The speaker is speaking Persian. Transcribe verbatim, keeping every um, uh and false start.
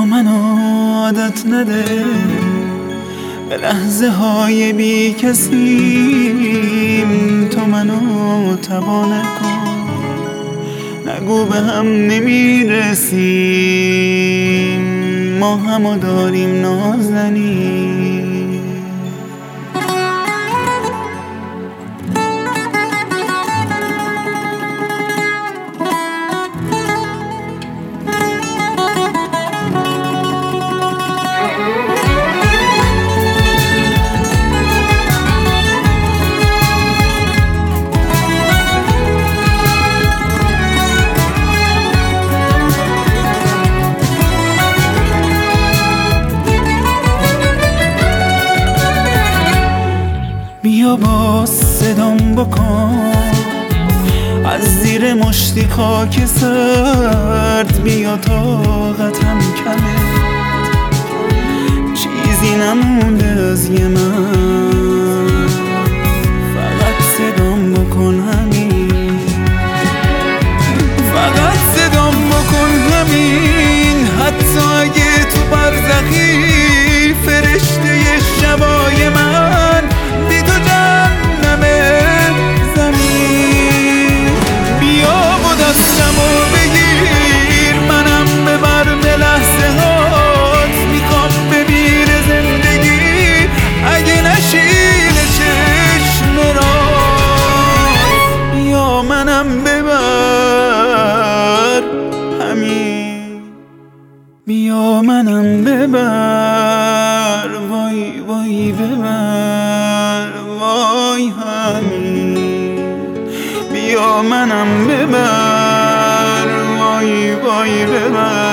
من عادت نده به لحظه های بی کسیم، تو منو تبا نکن، نگو به هم نمیرسیم، ما همو داریم نازنین. بیا با صدام بکن از زیر مشتی خاک سرد، بیا طاقتم کمه چیزی نمونده از یه من، فقط صدام بکن همین، فقط صدام بکن همین، حتی اگه تو برزخی فرشته شبای من بی تو جهنمه زمین. بیا و دستمو بگیر منم ببر به لحظه هات، میخوام ببیر زندگی اگه نشیل چشم راست، بیا منم ببر همین، بیا منم ببر وای وای ببر وای همین، بیا منم ببر وای وای ببر.